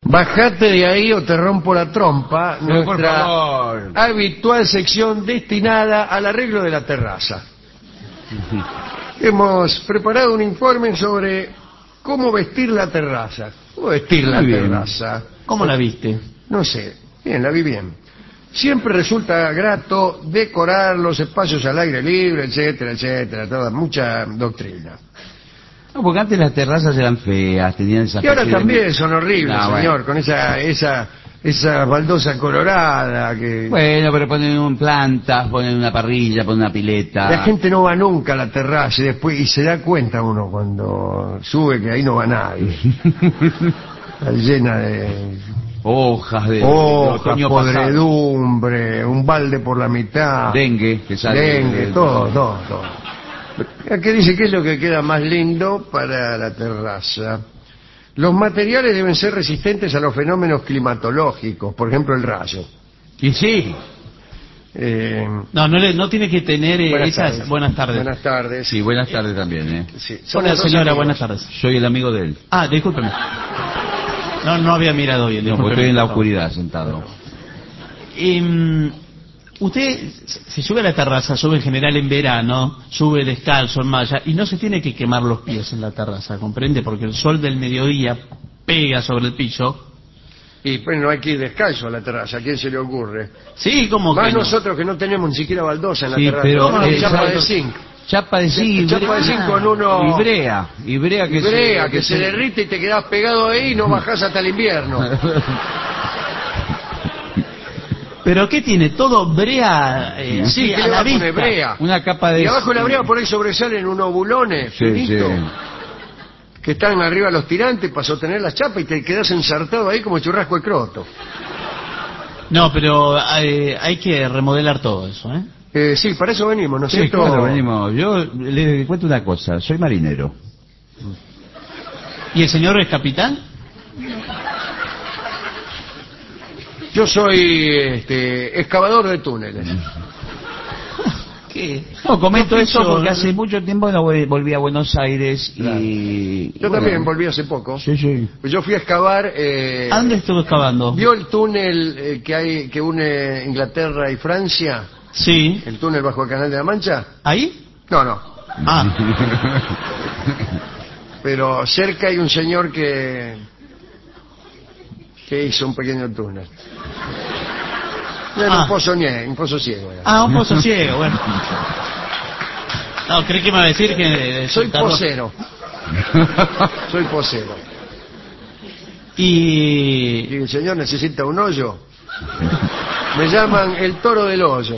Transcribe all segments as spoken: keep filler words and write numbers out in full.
Bajate de ahí o te rompo la trompa, No, por nuestra favor. habitual sección destinada al arreglo de la terraza. Hemos preparado un informe sobre cómo vestir la terraza. ¿Cómo vestir la Muy bien. terraza? ¿Cómo la viste? No sé, bien, la vi bien. Siempre resulta grato decorar los espacios al aire libre, etcétera, etcétera, toda mucha doctrina. No, porque antes las terrazas eran feas, tenían esa... Y ahora especie de- también son horribles, No, señor, bueno. con esa esa esa baldosa colorada que... Bueno, pero ponen un plantas, ponen una parrilla, ponen una pileta. La gente no va nunca a la terraza y después y se da cuenta uno cuando sube que ahí no va nadie. Está llena de Hojas de, de hojas, otoño pasado. podredumbre, un balde por la mitad, Dengue, que sale... dengue, de- todo, todo, todo. Aquí dice que es lo que queda más lindo para la terraza. Los materiales deben ser resistentes a los fenómenos climatológicos, por ejemplo el rayo. Y sí. Eh, No, no, le, no tiene que tener eh, buenas esas... tardes. Buenas tardes. Buenas tardes. Sí, buenas tardes también, ¿eh? Sí, somos Hola dos señora, amigos. buenas tardes. Soy el amigo de él. Ah, discúlpeme. No, no había mirado bien. No, porque discúlpeme, estoy en la por favor. oscuridad sentado. Em, usted se sube a la terraza, sube en general en verano, sube descalzo en malla y no se tiene que quemar los pies en la terraza, ¿comprende? Porque el sol del mediodía pega sobre el piso. Y pues no hay que ir descalzo a la terraza, ¿a quién se le ocurre? Sí, como Más que no. nosotros que no tenemos ni siquiera baldosa en la Sí, terraza, pero, tenemos eh, chapa ya- de zinc. Chapa de zinc. Chapa de zinc con uno... Ibrea. Ibrea que Brea, se... que se derrite y te quedás pegado ahí y no bajás hasta el invierno. ¿Pero qué tiene? ¿Todo brea eh, Sí, así que a le va la a poner vista? brea. Una capa de... Y abajo de la brea por ahí sobresalen unos bulones Sí, sí. finitos que están arriba los tirantes para sostener la chapa y te quedás ensartado ahí como churrasco de croto. No, pero eh, hay que remodelar todo eso, ¿eh? Eh, sí, para eso venimos, ¿no es Sí, cierto? claro, venimos. Yo le cuento una cosa. Soy marinero. ¿Y el señor es capitán? Yo soy este, excavador de túneles. ¿Qué? No, comento No, eso pienso- porque hace mucho tiempo no voy- volví a Buenos Aires y... Yo bueno, también volví hace poco. Sí, sí. Yo fui a excavar... Eh, ¿A dónde estuvo excavando? ¿Vio el túnel eh, que hay que une Inglaterra y Francia? Sí. ¿El túnel bajo el Canal de la Mancha? ¿Ahí? No, no. Ah, Pero cerca hay un señor que que hizo un pequeño túnel. Era Ah. un pozo nie- un pozo ciego. era. ah, un pozo ciego, bueno. No, creí que me iba a decir que... eh, Soy Carlos- posero. Soy posero. Y... Y el señor necesita un hoyo. Me llaman el toro del hoyo.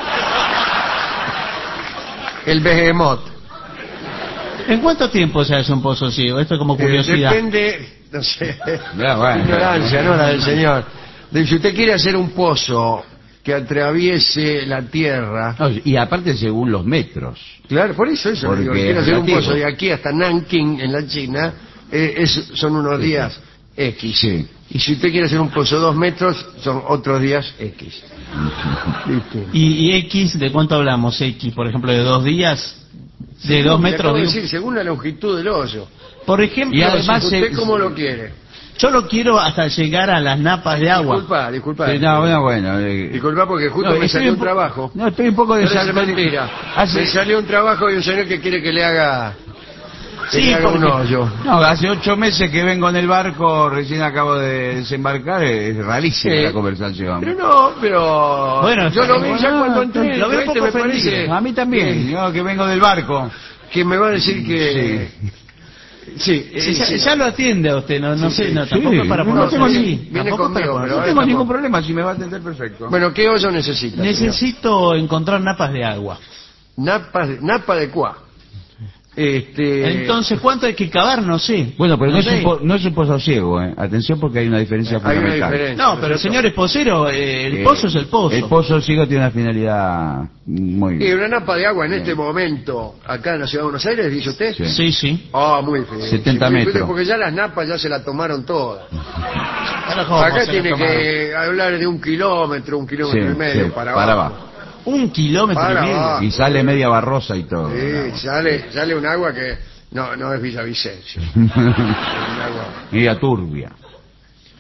El behemoth. ¿En cuánto tiempo se hace un pozo ciego? Esto es como Eh, curiosidad. depende, no sé, Ya, bueno. ignorancia, no la del señor. De si usted quiere hacer un pozo que atraviese la tierra, No, y aparte según los metros. claro, por eso eso, Porque digo, quiere es hacer un relativo. pozo de aquí hasta Nanking en la China, eh, es- son unos días X. Sí. Y si usted quiere hacer un pozo de dos metros, son otros días X. ¿Viste? ¿Y, y X, de cuánto hablamos? X, por ejemplo, de dos días, de Sí, dos le metros. acabo de digo. decir, según la longitud del hoyo. Por ejemplo, Y además ¿Usted se- cómo lo quiere? yo lo quiero hasta llegar a las napas de agua. Disculpa, disculpa. Sí, no, bueno, bueno. eh, Disculpa porque justo no, me estoy salió un po- trabajo. No, estoy un poco No es desactualizado. mentira. Hace- Me salió un trabajo y un señor que quiere que le haga, que Sí, le haga un porque- hoyo. No, hace ocho meses que vengo en el barco, recién acabo de desembarcar, es rarísima Sí. la conversación. Pero no, pero Bueno, yo lo vi bueno, ya no, cuando entré. lo veo este poco me parece ofendido. A mí también, yo que vengo del barco. que me va a decir que sí, eh, Sí, ya, sí. ya lo atiende a usted, no, no Sí, sé, sí. no, tampoco Sí, es para no ponerse tengo así, ni- viene tampoco es para conmigo, ponerse pero No ahora así. tengo estamos- ningún problema, si me va a atender perfecto. Bueno, ¿qué hoyo necesita? señor? Necesito encontrar napas de agua. Napa, napa de cuá. Este, Entonces, ¿cuánto hay que cavar? No sé. Bueno, pero no, es, sé. un po- no es un pozo ciego, ¿eh? Atención porque hay una diferencia hay una fundamental. diferencia. No, pero señor esposero, eh, el Eh, pozo es el pozo. El pozo ciego tiene una finalidad muy... Y una napa de agua en este momento, acá en la ciudad de Buenos Aires, dice usted. Sí. Sí, sí. Ah, muy bien. setenta muy bien, metros. Porque ya las napas ya se la tomaron todas. Ahora, ¿cómo Acá se la tiene tomaron? que hablar de un kilómetro, un kilómetro Sí, y medio sí, para abajo. para abajo. Un kilómetro Para y medio. abajo. Y sale media barrosa y todo. Sí, sale, sale un agua que no, no es Villavicencio. Un agua. Media turbia.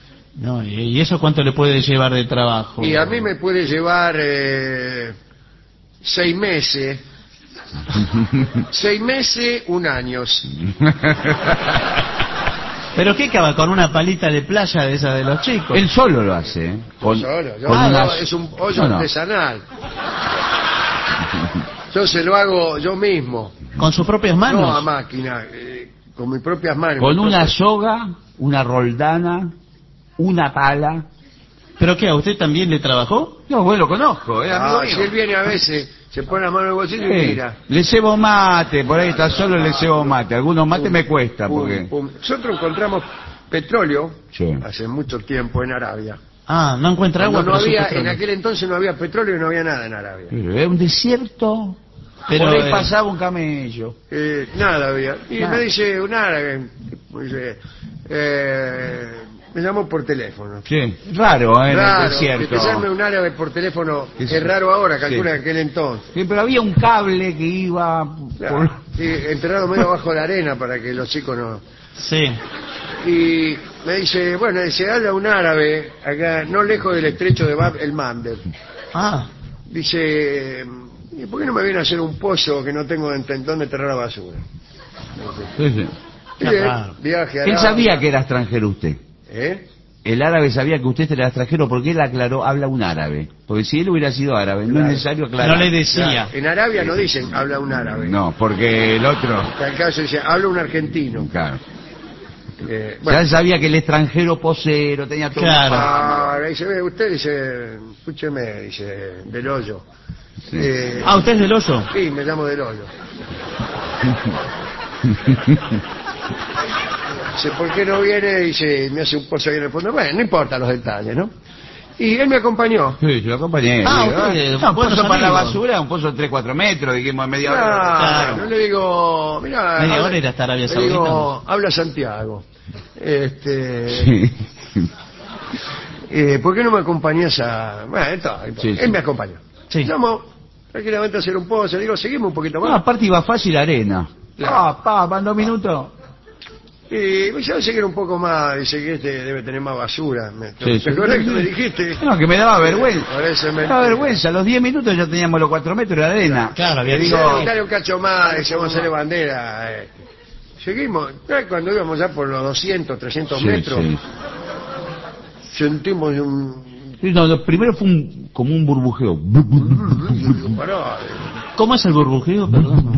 No, ¿y y eso cuánto le puede llevar de trabajo? Y a mí me puede llevar eh, seis meses. Seis meses, un año. ¿Pero qué cava? ¿Con una palita de playa de esa de los chicos? Él solo lo hace, ¿eh? Con, Solo, yo con hago- unas- es un hoyo No, no. artesanal. Yo se lo hago yo mismo, ¿Con sus propias manos? no a máquina, eh, con mis propias manos. Con mis una propias- soga, una roldana, una pala. ¿Pero qué? ¿A usted también le trabajó? No, bueno, lo conozco, es amigo Ah, mío. si él viene a veces, se pone la mano en el bolsillo y Sí. mira. Le cebo mate, por ahí está solo, le cebo mate. Algunos mates me cuesta, Pum, porque... pum. Nosotros encontramos petróleo Sí. hace mucho tiempo en Arabia. Ah, no encuentra agua, Cuando no pero sí había, petróleo. en aquel entonces no había petróleo y no había nada en Arabia. Pero es un desierto. Pero, por ahí eh, pasaba un camello. Eh, nada había. Y Nada. me dice un árabe, me dice, eh, me llamó por teléfono. Sí, raro, ¿eh? En Raro, el que desierto. te llame un árabe por teléfono Sí, es sí. raro ahora, calcula Sí. en aquel entonces. Sí, pero había un cable que iba... Claro, por- sí, enterrado medio bajo la arena para que los chicos no... Sí. Y me dice, bueno, dice, habla un árabe acá, no lejos del estrecho de Bab el Mandeb. Ah, Dice, ¿y por qué no me viene a hacer un pozo que no tengo en dónde enterrar la basura? Sí, sí. Qué Bien, raro. viaje a Él Arabia. sabía que era extranjero usted. ¿Eh? El árabe sabía que usted era extranjero porque él aclaró, habla un árabe. Porque si él hubiera sido árabe, no Claro. es necesario aclarar. no le decía. Claro, en Arabia no dicen, habla un árabe. No, porque el otro... En el caso dice, habla un argentino. Claro. Eh, Ya bueno, él sabía que el extranjero posero tenía todo... Claro. ah, dice, ve, usted dice, escúcheme, dice, del hoyo. Sí. Eh, Ah, ¿usted es del hoyo? sí, me llamo del hoyo. Dice, ¿por qué no viene? Dice, me hace un pozo ahí en el fondo. Bueno, no importa los detalles, ¿no? Y él me acompañó. Sí, yo lo acompañé. Ah, Digo, usted, no, un buenos pozo para la amigos. basura, un pozo de tres cuatro metros, dijimos, media hora. Claro, Claro. le digo, mira, Media habla- hora ir hasta Arabia le digo, Saudita. habla Santiago. Este, Sí. eh, ¿por qué no me acompañas a...? Bueno, entonces, Sí, él sí. me acompañó. Sí. Llamo tranquilamente a hacer un pozo. Le digo, seguimos un poquito No, más. aparte iba fácil arena. Claro. Ah, pa, van dos minutos. Y me dice, seguir un poco más. Dice que este debe tener más basura. Me, Sí, ¿Te sí. acuerdas que me dijiste? No, que me daba vergüenza. Parece Me mentira. daba vergüenza. A los diez minutos ya teníamos los cuatro metros de arena. Claro, había Le digo, digo, dale un cacho más. Dice, vamos a hacerle bandera. eh. Seguimos. Eh, Cuando íbamos ya por los doscientos, trescientos Sí, metros, sí. sentimos un... Sí, no, lo primero fue un, como un burbujeo. Pará, ¿Cómo es el burbujeo? Perdón.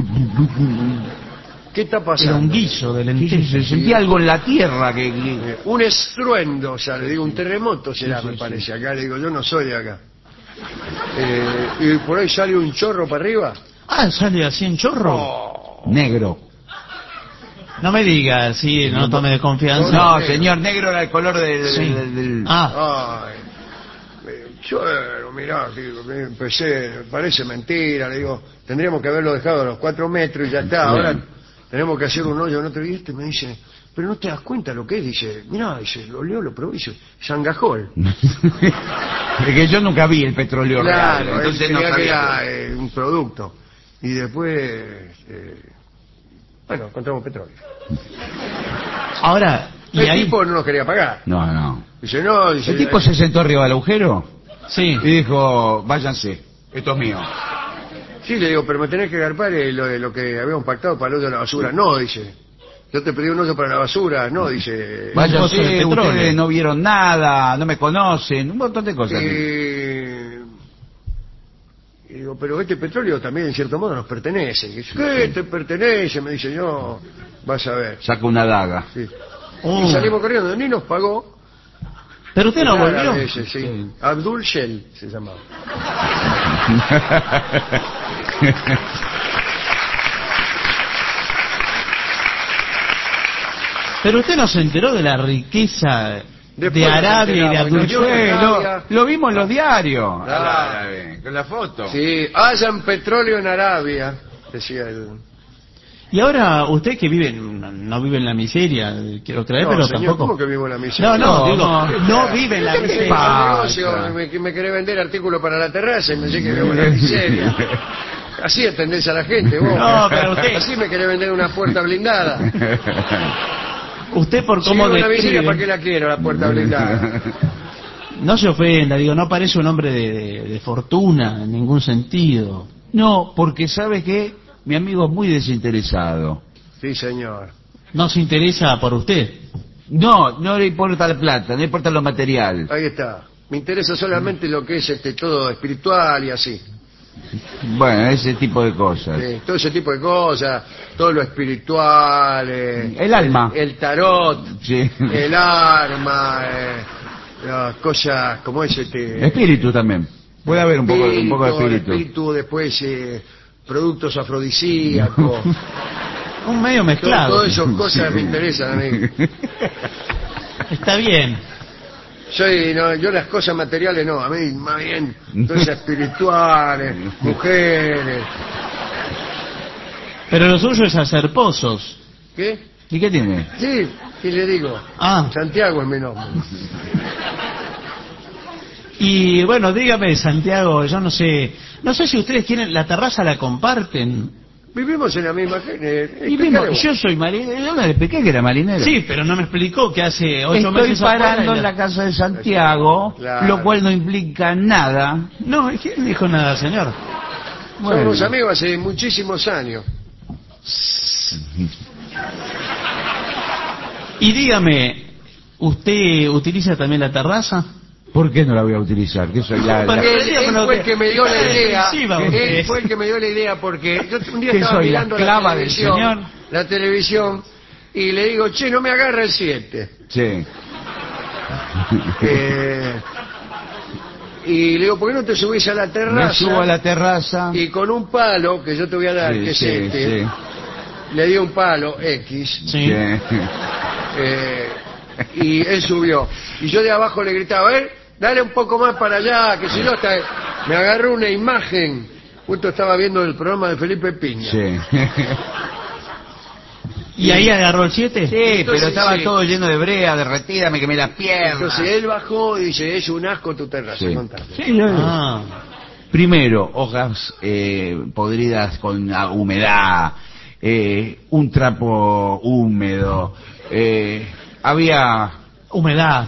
¿qué está Era pasando? un guiso de Sí, sí, lentejas. se sentía algo en la tierra que... que- Eh, Un estruendo, o sea, le digo, un terremoto será, Sí, sí, me sí. parece. Acá le digo, yo no soy de acá. Eh, y por ahí sale un chorro para arriba. Ah, sale así en chorro. Oh, negro. No me diga, sí, no tome de confianza. No, negro. señor, negro era el color del... Sí. del- del- Ah, ay, eh, yo, eh, mirá, digo, me empecé, parece mentira, le digo, tendríamos que haberlo dejado a los cuatro metros y ya está, ahora tenemos que hacer un hoyo en otro. Y este me dice, pero no te das cuenta lo que es, dice, mirá, dice, lo leo, lo probé, dice, Sangajol. Es que yo nunca vi el petróleo real, Claro, él entonces no creía que sabía. era eh, un producto. Y después, eh, bueno, encontramos petróleo. ahora, y El ahí... tipo no nos quería pagar. No, no. Dice, no, dice... El tipo se sentó arriba del agujero Sí. y dijo, váyanse, esto es mío. Sí, le digo, pero me tenés que agarpar eh, lo, de lo que habíamos pactado para el hoyo de la basura. No, dice. Yo te pedí un hoyo para la basura. No, dice. pozo de Váyanse, petróleo. ustedes no vieron nada, no me conocen, un montón de cosas. Eh, y digo, pero este petróleo también en cierto modo nos pertenece. Y dice, ¿qué te pertenece? Me dice, yo, vas a ver. Saca una daga. Sí. Oh. Y salimos corriendo, ni nos pagó. Pero usted no Era volvió. árabe ese, sí. Sí. Abdul Shell se llamaba. Pero usted no se enteró de la riqueza Después de nos Arabia y de enteramos, Abdul y nos dio Sí, una lo, rabia. lo vimos en los diarios. Claro. Árabe, con la foto. Sí, hayan petróleo en Arabia, decía él. Y ahora usted que vive, en- no vive en la miseria, quiero creer, No, pero señor, tampoco... ¿cómo que vivo en la miseria? No, no, No, digo, no. no, vive en la ¿Qué miseria. pasa? negocio? Me, me querés vender artículos para la terraza y me decís que vivo en la miseria. Así atendés a la gente, vos. No, pero usted- Así me querés vender una puerta blindada. Usted por Si cómo vivo en la miseria, describe... ¿para qué la quiero, la puerta blindada? No se ofenda, digo, no parece un hombre de, de, de fortuna en ningún sentido. No, porque sabe que mi amigo es muy desinteresado. Sí, señor. No se interesa por usted. No, no le importa la plata, no le importa lo material. Ahí está. Me interesa solamente lo que es este todo espiritual y así. Bueno, ese tipo de cosas. Sí, todo ese tipo de cosas, todo lo espiritual, eh, El alma. el, el tarot, Sí. el arma, eh, las cosas como ese este, Espíritu también. Puede haber un poco, un poco de el espíritu. espíritu, después eh, productos afrodisíacos, Un medio todo, mezclado. todo esas cosas Sí. me interesan a mí. Está bien. Soy, no, yo las cosas materiales no, a mí más bien cosas espirituales, mujeres. Pero lo suyo es hacer pozos. ¿Qué? ¿Y qué tiene? Sí, ¿qué le digo? Ah, Santiago es mi nombre. y bueno, dígame, Santiago, yo no sé, no sé si ustedes tienen, la terraza la comparten. Vivimos en la misma gente. Y mismo, yo soy marinero, yo no le expliqué que era marinero. Sí, pero no me explicó que hace ocho Estoy meses afuera parando y en la casa de Santiago, Claro. lo cual no implica nada. No, ¿quién dijo nada, señor? Bueno. Somos amigos hace muchísimos años. Y dígame, ¿usted utiliza también la terraza? ¿Por qué no la voy a utilizar? Que soy la, la- Porque- Él, él fue el que me dio la idea. Sí, va usted. Él fue el que me dio la idea porque yo un día ¿Qué estaba soy, la mirando la esclava del televisión, señor? la televisión y le digo, che, no me agarra el siete. Sí. Eh, y le digo, ¿por qué no te subís a la Me terraza? subo a la terraza. Y con un palo que yo te voy a dar, Sí, que es sí, este, sí. le di un palo X. Sí. Eh, y él subió. Y yo de abajo le gritaba, a ver, dale un poco más para allá, que si no, hasta me agarró una imagen. Justo estaba viendo el programa de Felipe Piña. Sí. ¿Y ahí agarró el siete? Sí, Entonces, pero estaba sí. todo lleno de brea, derretida, me quemé las piernas. Entonces él bajó y dice, es un asco tu terraza. Sí. Contame. Sí, yo- Ah, Primero, hojas eh, podridas con ah, humedad, eh, un trapo húmedo, eh, había humedad.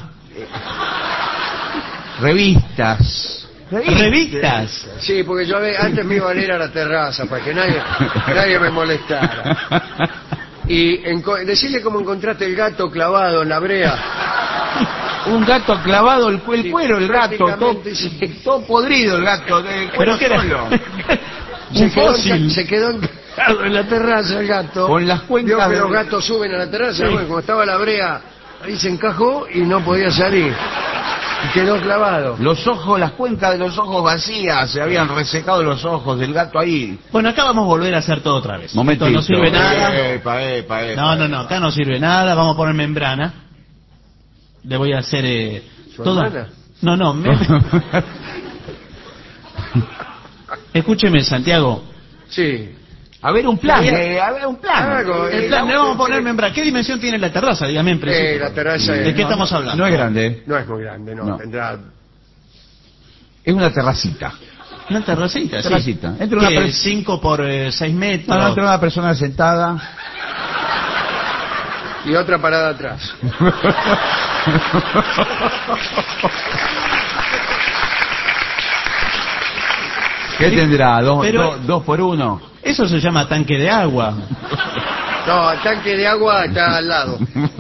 revistas. Revistas. Sí, porque yo ve- antes me iba a ir a la terraza para que nadie, nadie me molestara. Y enco- decirle cómo encontraste el gato clavado en la brea. Un gato clavado, el, el Sí, cuero, el gato, todo, prácticamente, sí. todo podrido el gato, de Pero cuero que era solo. Se un quedó, fósil. enca- se quedó encajado en la terraza el gato. Con las cuencas Vio que de- los gatos suben a la terraza. Sí. Bueno, como estaba la brea, ahí se encajó y no podía salir. Y quedó clavado. Los ojos, las cuencas de los ojos vacías, se habían resecado los ojos del gato ahí. Bueno, acá vamos a volver a hacer todo otra vez. Momentito. Esto no sirve nada. Epa, epa, epa. No, no, no, acá no sirve nada. Vamos a poner membrana. Le voy a hacer eh, ¿Su toda- hermana? No, no. me- Escúcheme, Santiago. Sí. A ver un plan, Había- eh, a ver un plan. Algo, El eh, plan, le vamos a poner eh, membrana. ¿Qué dimensión tiene la terraza? Dígame en principio. Eh, la terraza ¿De es- qué no, estamos hablando? No es grande, No es muy grande, no. No. Tendrá. es una terracita. Una terracita, sí. Terracita. Entre una ¿Qué? per- cinco por seis metros. No, no, entre una persona sentada. Y otra parada atrás. ¿Qué tendrá? ¿Dos, Pero- dos- dos por uno? Eso se llama tanque de agua. No, el tanque de agua está al lado.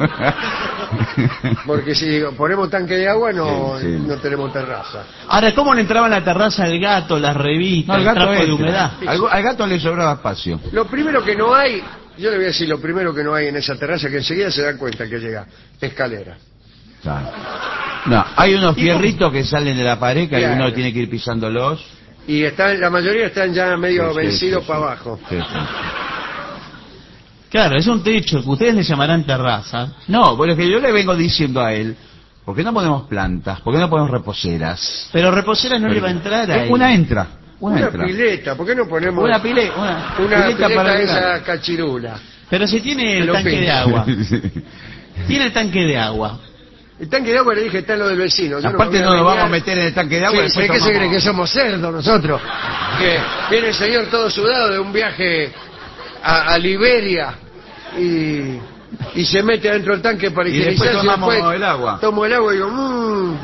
Porque si ponemos tanque de agua no, Sí, sí. no tenemos terraza. Ahora, ¿cómo le entraba en la terraza el gato, las revistas, No, el el, gato trapo de entra. humedad? Al, al gato le sobraba espacio. Lo primero que no hay, yo le voy a decir lo primero que no hay en esa terraza, que enseguida se dan cuenta que llega, escalera. Claro. No, hay unos fierritos que salen de la pared que Claro. uno tiene que ir pisándolos. Y están, la mayoría están ya medio Sí, sí, vencidos sí, para sí. abajo. Sí, sí. Claro, es un techo que ustedes le llamarán terraza. No, bueno, es que yo le vengo diciendo a él, ¿por qué no ponemos plantas? ¿Por qué no ponemos reposeras? Pero reposera no le va a entrar Eh, ahí. Una entra, una, Una entra. pileta, ¿por qué no ponemos Una pile, una, una pileta pileta para de el gato. esa cachirula? Pero si tiene el Pero tanque pinta. de agua. Sí. Tiene el tanque de agua. El tanque de agua le dije está en lo del vecino. Yo Aparte me no voy a nos vamos a bañar. meter en el tanque de agua. Sí, después ¿qué se tomamos- cree que somos cerdos nosotros? Que viene el señor todo sudado de un viaje a, a Liberia y y se mete adentro del tanque para Y después higienizarse. tomamos después el agua. Tomo el agua y digo, mmm.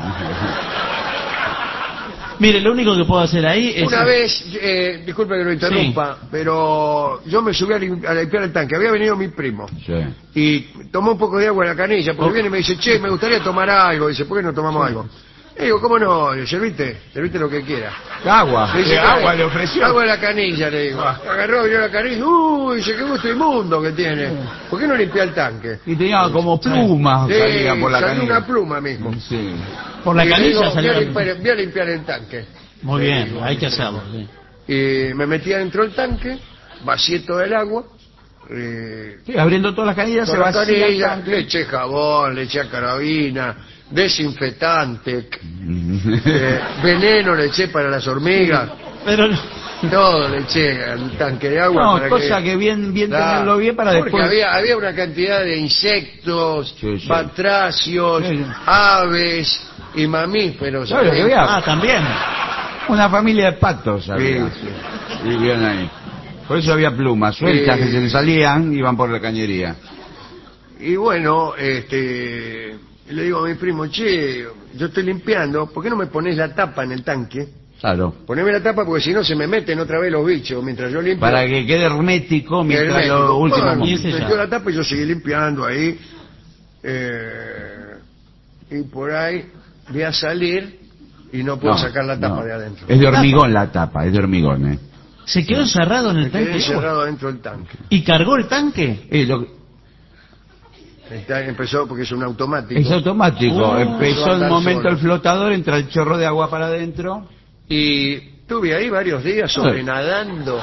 Mire, lo único que puedo hacer ahí es... Una vez, eh, disculpe que lo interrumpa, sí. pero yo me subí a, lim a limpiar el tanque. Había venido mi primo. Sí. Y tomó un poco de agua en la canilla, porque oh. viene y me dice, che, me gustaría tomar algo. Dice, ¿por qué no tomamos sí. algo? Y digo, ¿cómo no? Le serviste, serviste lo que quiera. Agua. Le dice, ¿Qué agua le ofreció? Agua de la canilla, le digo. Ah. Agarró, vio la canilla, uy, dice, qué gusto inmundo que tiene. ¿Por qué no limpia el tanque? Y tenía como plumas, sí, salía por la salió canilla. una pluma mismo. Sí. Por la y canilla digo, salió. Voy a, limpiar, voy a limpiar el tanque. Muy bien, digo, hay que hacerlo. Sí. Y me metí adentro del tanque, vacié todo el agua. Eh, sí, abriendo todas las canillas se vacía el tanque. Le eché jabón, le eché carabina, desinfectante, eh, veneno le eché para las hormigas. Pero todo le eché al tanque de agua. No, para cosa que, que bien, bien la, tenerlo bien para porque después. Había, había una cantidad de insectos, sí, sí. batracios, sí, sí. aves y mamíferos. Claro, que había. Ah, también. Una familia de patos había. Sí, sí. Vivían ahí. Por eso había plumas sueltas sí. que se le salían y iban por la cañería. Y bueno, este, le digo a mi primo, che, yo estoy limpiando, ¿por qué no me pones la tapa en el tanque? Claro. Poneme la tapa porque si no se me meten otra vez los bichos mientras yo limpio. Para que quede hermético mientras hermético. Lo último. Bueno, metió la tapa y yo seguí limpiando ahí. Eh, y por ahí voy a salir y no puedo no, sacar la tapa no. de adentro. Es de hormigón la tapa, es de hormigón, ¿eh? ¿Se quedó encerrado en el me tanque? Quedé encerrado dentro del tanque. ¿Y cargó el tanque? Eh, lo... Está, empezó porque es un automático. Es automático. Oh, empezó el momento solo. El flotador, entra el chorro de agua para adentro. Y estuve ahí varios días sobrenadando.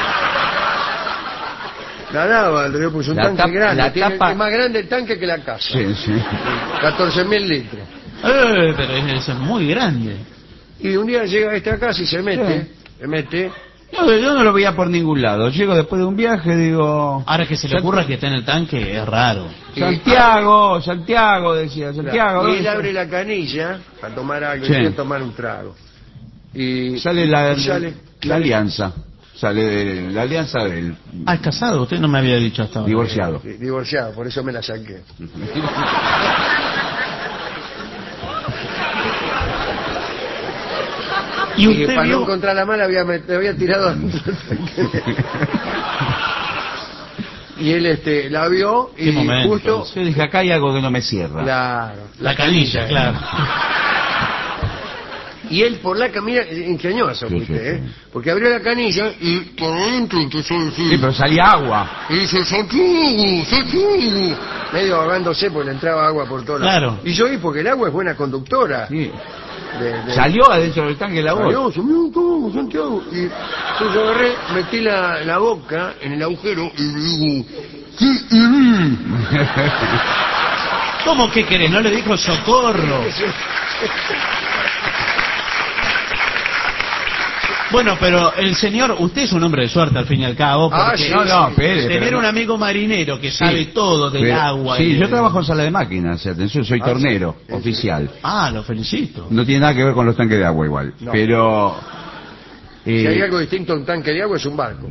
Nadaba el río, pues un la tanque tapa, grande. La Tiene, tapa... Es más grande el tanque que la casa. Sí, sí. catorce mil litros. Eh, pero eso es muy grande. Y un día llega a esta casa y se mete, sí. se mete. No, yo no lo veía por ningún lado. Llego después de un viaje, digo... Ahora que se le ocurra que está en el tanque, es raro. Santiago, y... Santiago, decía, Santiago. Y él abre la canilla para tomar algo, sí. y tomar un trago. Y sale la, y sale, la, la alianza. Sale de la alianza de él. Ah, es casado, usted no me había dicho hasta ahora. Divorciado. Sí, divorciado, por eso me la saqué. Y, y para vio... no encontrar la mala había, me había tirado y él este la vio y momento, justo yo dije acá hay algo que no me cierra. Claro, la, la canilla, claro. Y él por la camilla, ingenioso, sí, usted, sí, ¿eh? Sí. Porque abrió la canilla y por adentro empezó a decir... Sí, pero salía agua. Y dice, Santiago, Santiago. Medio ahogándose porque le entraba agua por todos lados. Claro. Y yo vi porque el agua es buena conductora. Sí. De, de... Salió adentro del tanque la voz. Salió, Santiago, Santiago. Y yo, yo agarré, metí la, la boca en el agujero y le digo... ¿Cómo que querés? ¿No le dijo socorro? Bueno, pero el señor, usted es un hombre de suerte al fin y al cabo, porque ah, sí, no, no, pere, tener no. un amigo marinero que sabe sí, todo del pero, agua. Sí, y yo de... trabajo en sala de máquinas, atención, soy ah, tornero, sí, oficial. Ah, lo felicito. No tiene nada que ver con los tanques de agua igual, no. pero... Eh... Si hay algo distinto a un tanque de agua es un barco.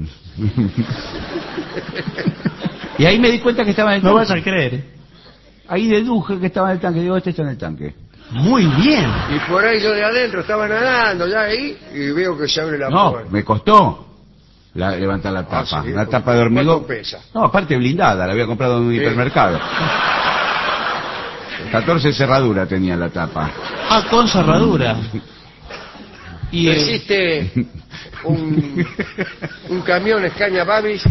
Y ahí me di cuenta que estaba en el tanque. No vas a creer. Ahí deduje que estaba en el tanque, digo, este está en el tanque. Muy bien. Y por ahí yo de adentro estaba nadando ya ahí y veo que se abre la no, puerta. No, me costó la, levantar la tapa. Ah, sí, una tapa de hormigón. Pesa? No, aparte blindada, la había comprado en un sí. hipermercado. catorce cerraduras tenía la tapa. Ah, con cerradura. Y existe un, un camión Escaña Babis.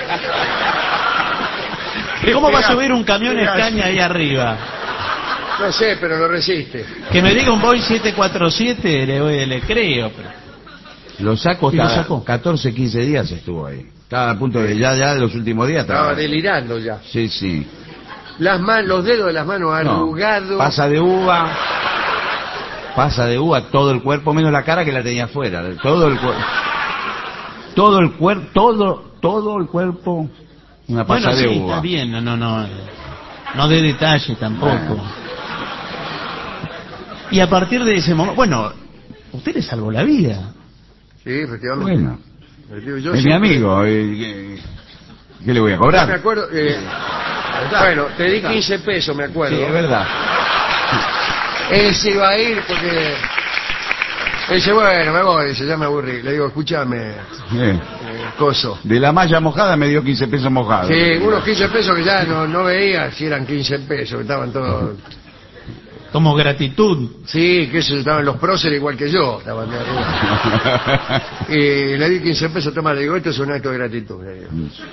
¿Cómo va a subir un camión Escaña ahí arriba? No sé, pero lo resiste. Que me diga un Boeing siete cuatro siete, le, le creo. Pero... Lo saco, lo sacó. catorce, quince días estuvo ahí. Estaba a punto de ya, ya de los últimos días. Estaba, estaba delirando ya. Sí, sí. Las man, los dedos de las manos arrugados. No, pasa de uva. Pasa de uva todo el cuerpo, menos la cara que la tenía afuera. Todo el cuerpo. Todo el cuerpo, todo, todo el cuerpo. Una pasa bueno, de sí, uva. Está bien, no, no, no. No de detalle tampoco. Bueno. Y a partir de ese momento, bueno, usted le salvó la vida. Sí, efectivamente. Bueno, yo es siempre... mi amigo. ¿Qué, ¿Qué le voy a cobrar? Yo me acuerdo, eh, Bueno, te di quince pesos, me acuerdo. Sí, es verdad. Él se iba a ir porque... Él dice, bueno, me voy, dice, ya me aburrí. Le digo, escúchame, Eh, eh, coso. De la malla mojada me dio quince pesos mojados. Sí, unos quince pesos que ya no, no veía si eran quince pesos, que estaban todos... Como gratitud. Sí, que eso, estaban los próceres igual que yo, estaban de arriba. Y le di quince pesos, toma, le digo, esto es un acto de gratitud. Le digo.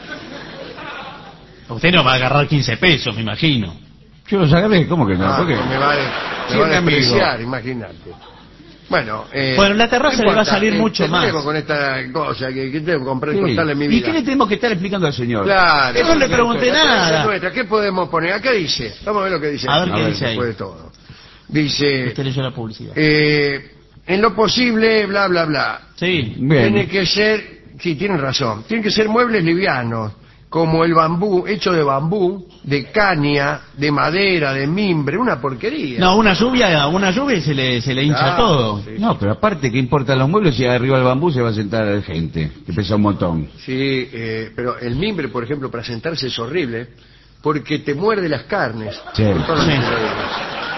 Usted no va a agarrar quince pesos, me imagino. Yo los agarré, ¿cómo que no? Ah, ¿Por qué? me va, de, me Sí, va a mi amigo. despreciar, imagínate. Bueno, eh, Bueno, la terraza no le va a importa, salir eh, mucho terminemos más. con esta cosa que, que tengo que comprar y Sí. costarle mi ¿Y vida. qué le tenemos que estar explicando al señor? Claro. Yo no le pregunté La terraza nada. es nuestra. ¿Qué podemos poner? Acá dice, vamos a ver lo que dice. A ver aquí, qué dice ahí. después de todo. Dice, Usted leyó la publicidad. eh, en lo posible, bla, bla, bla. Sí. Bien. Tiene que ser, sí, tienen razón, tienen que ser muebles livianos, como el bambú, hecho de bambú, de caña, de madera, de mimbre, una porquería. No, una lluvia, una lluvia y se le, se le hincha Ah, todo. sí. No, pero aparte, ¿qué importan los muebles si arriba del bambú se va a sentar gente que pesa un montón? Sí, eh, pero el mimbre, por ejemplo, para sentarse es horrible, porque te muerde las carnes. Sí. Por todos los Sí. alrededores.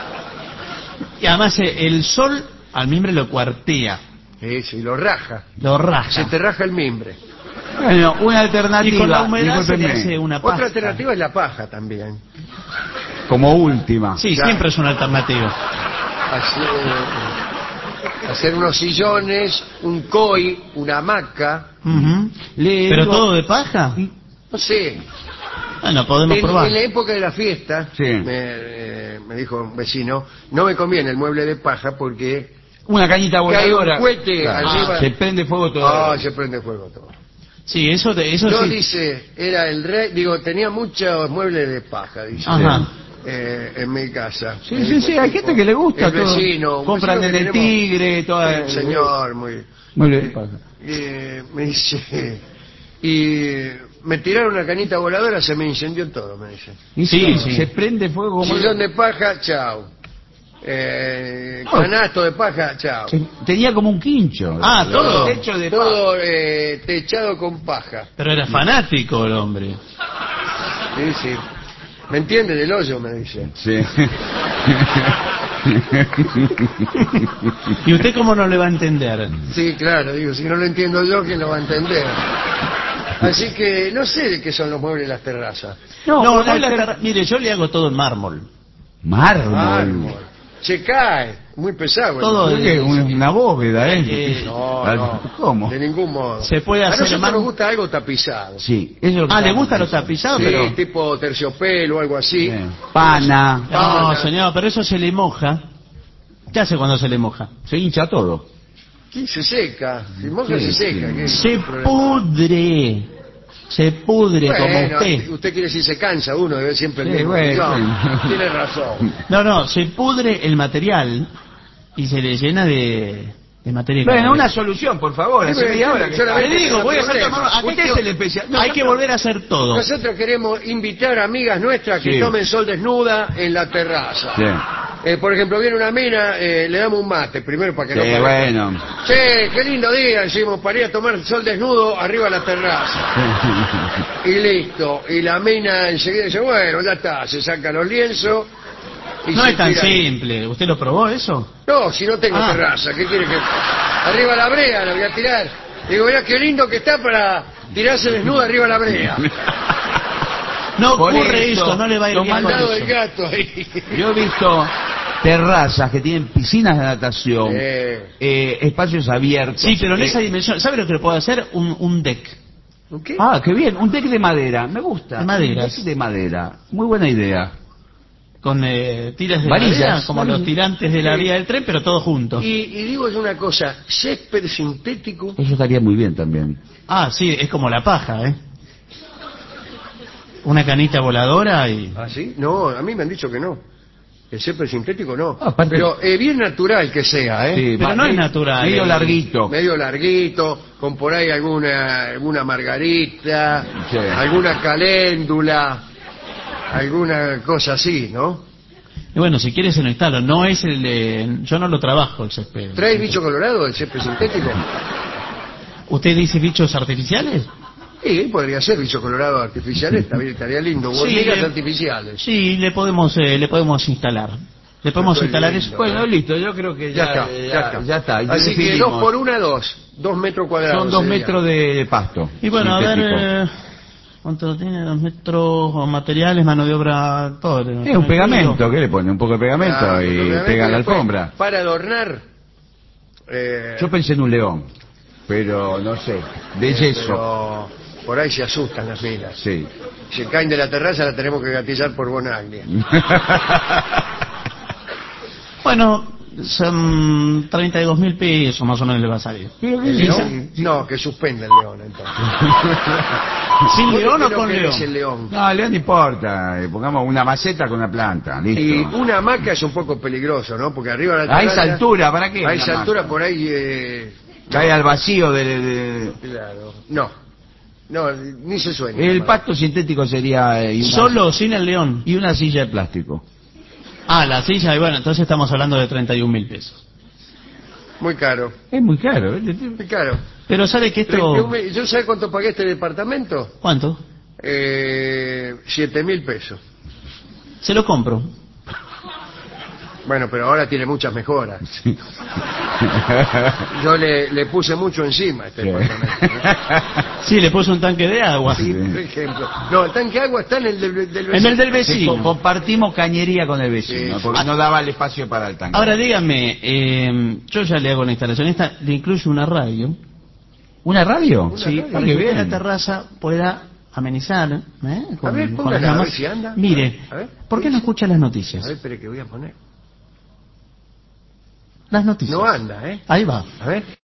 Y además eh, el sol al mimbre lo cuartea, Sí, sí, lo raja. lo Se raja. te raja el mimbre. Bueno, una alternativa. Y con la humedad se le discúlpenme, hace una pasta. Otra alternativa es la paja también. como última. Sí, Ya. siempre es una alternativa. Hacer, hacer unos sillones, un koi, una hamaca, Ujú. Le ¿Pero digo- todo de paja? no sé. Bueno, podemos En, probar. en la época de la fiesta, Sí. me, eh, me dijo un vecino, no me conviene el mueble de paja porque Una cañita cae un voladora. cohete Claro. arriba. Se prende fuego todo. Ah, se prende fuego todo. Sí, eso, de- eso Yo sí. dice, era el rey, digo, tenía muchos muebles de paja, dice, Ajá. eh, en mi casa. Sí, Me sí, dijo sí, el hay tipo, gente que le gusta el todo. vecino, un Compran vecino en que el tenemos, Tigre, toda... un señor muy... Muy bien, pasa. eh, me dice, y me tiraron una canita voladora, se me incendió todo, me dice. Y Sí, sí, sí. se prende fuego como... Sillón de paja, chao. Eh, canasto de paja, chao. Se- Tenía como un quincho. Ah, todo. Techo de Todo eh, techado con paja. Pero era fanático el hombre. Sí, sí. ¿Me entiende del hoyo? Me dice. Sí. ¿Y usted cómo no le va a entender? Sí, claro, digo, si no lo entiendo yo, ¿quién lo va a entender? Así que no sé de qué son los muebles de las terrazas. No, No, no, una la alter- terra- mire, yo le hago todo en mármol. Mármol. Mármol. Se cae, muy pesado. Todo el el- ¿Qué? Una, una bóveda, ¿eh? Eh, No, no. ¿Cómo? De ningún modo. Se puede A hacer nosotros mármol. nos gusta algo tapizado. Sí, eso es lo que Ah, ¿le estamos gusta lo pensando. tapizado? Sí, Pero... tipo terciopelo o algo así. Sí. Pana. No, Ah, señor, pero eso se le moja. ¿Qué hace cuando se le moja? Se hincha todo. Sí, se seca. Si moja Sí, se seca. sí. ¿qué es Se el problema? pudre. Se pudre como Bueno, usted. usted quiere decir se cansa uno de ver siempre el Sí, mismo. bueno, No, sí. tiene razón. No, no, se pudre el material y se le llena de, de materia. Bueno, cada una vez. solución, por favor. Sí, Hace pero media yo- hora que yo está. la- Le digo, voy a hacer problema. tomar- acá Usted es el especial. Hay que volver a hacer todo. Nosotros queremos invitar a amigas nuestras que Sí. tomen sol desnuda en la terraza. Sí, Eh, por ejemplo, viene una mina, eh, le damos un mate primero para que no sí, parezca. bueno. Che, qué lindo día, decimos, para ir a tomar sol desnudo arriba de la terraza. Y listo. Y la mina enseguida dice, bueno, ya está, se saca los lienzos. Y No se es tan tira ahí. simple. ¿Usted lo probó eso? No, si no tengo Ah. terraza, ¿qué quiere que...? Arriba la brea la voy a tirar. Digo, mirá qué lindo que está para tirarse desnuda arriba la brea. No Por ocurre eso, eso, no le va a ir lo bien con Mandado eso. del gato ahí. Yo he visto terrazas que tienen piscinas de natación, Eh, eh, espacios abiertos. Sí, pero en Eh, esa dimensión. ¿Sabe lo que le puedo hacer? Un, un deck. ¿qué? Ah, qué bien, un deck de madera, me gusta. De madera. Un deck de madera, muy buena idea. Con eh, tiras de Varillas, madera, como varillas. los tirantes de la vía del tren, pero todo junto. Y, y digo yo una cosa, césped sintético. Eso estaría muy bien también. Ah, sí, es como la paja, ¿eh? Una canita voladora y... ¿Ah, sí? No, a mí me han dicho que no. El césped sintético no. Ah, aparte- Pero eh, bien natural que sea, ¿eh? Sí, pero va- no es medio- natural, Medio eh. larguito. Medio larguito, con por ahí alguna alguna margarita, Sí. alguna caléndula, alguna cosa así, ¿no? y bueno, si quiere se lo instalo. No es el de... Yo no lo trabajo, el césped. ¿Traes bicho colorado el césped sintético? ¿Usted dice bichos artificiales? Y podría ser bicho colorado artificial, estaría, estaría lindo. Sí, Hormigas le- artificiales. Sí, le podemos, eh, le podemos instalar. Le podemos Estoy instalar lindo. eso. Bueno, listo, yo creo que Ya, ya, está, ya, ya está. ya está. Así que Definimos. dos por una, dos. Dos metros cuadrados. Son dos sería. metros de pasto. Y bueno, a ver, sintético. eh, ¿cuánto tiene? Dos metros, o materiales, mano de obra, todo. Es un pegamento, ¿qué le pone? Un poco de pegamento Ah, y obviamente pega la después, alfombra. Para adornar. eh, Yo pensé en un león, pero no sé, de eh, yeso. pero por ahí se asustan las minas. Sí. Si caen de la terraza la tenemos que gatillar por Bonaglia. Bueno, son treinta y dos mil pesos más o menos le va a salir. ¿El león? No, que suspenda el león entonces. ¿Sin ¿Vos león qué o no con querés león? el león? No, león no importa, eh, pongamos una maceta con una planta, Y listo. una hamaca es un poco peligroso, ¿no? Porque arriba de la A esa terraza- altura, ¿para qué? A esa una altura hamaca? por ahí... eh, Cae al vacío de... de- Claro. No. No, ni se sueña. El Hamaca. pasto sintético sería... eh, y una- Solo sin el león. Y una silla de plástico. Ah, la silla, y bueno, entonces estamos hablando de treinta y un mil pesos. Muy caro. Es muy caro. ¿eh? Muy caro. Pero ¿sabe que Yo, esto...? me- ¿Yo sé cuánto pagué este departamento? ¿Cuánto? Eh, siete mil pesos. Se lo compro. Bueno, pero ahora tiene muchas mejoras. Yo le, le puse mucho encima a este Sí. departamento. ¿no? Sí, le puse un tanque de agua. Sí, por ejemplo. No, el tanque de agua está en el del, del En el del Sí, vecino. co- compartimos cañería con el vecino, Sí. porque no daba el espacio para el tanque. Ahora dígame, eh, yo ya le hago la instalación. Esta le incluye una radio. ¿Una radio? Una Sí, radio. para Qué que usted en bien. la terraza pueda amenizar. ¿eh? A ver, con póngala, las a ver llamas. si anda. Mire, A ver. ¿por qué no escucha las noticias? A ver, espere que voy a poner. Las noticias. No anda, ¿eh? Ahí va. A ver.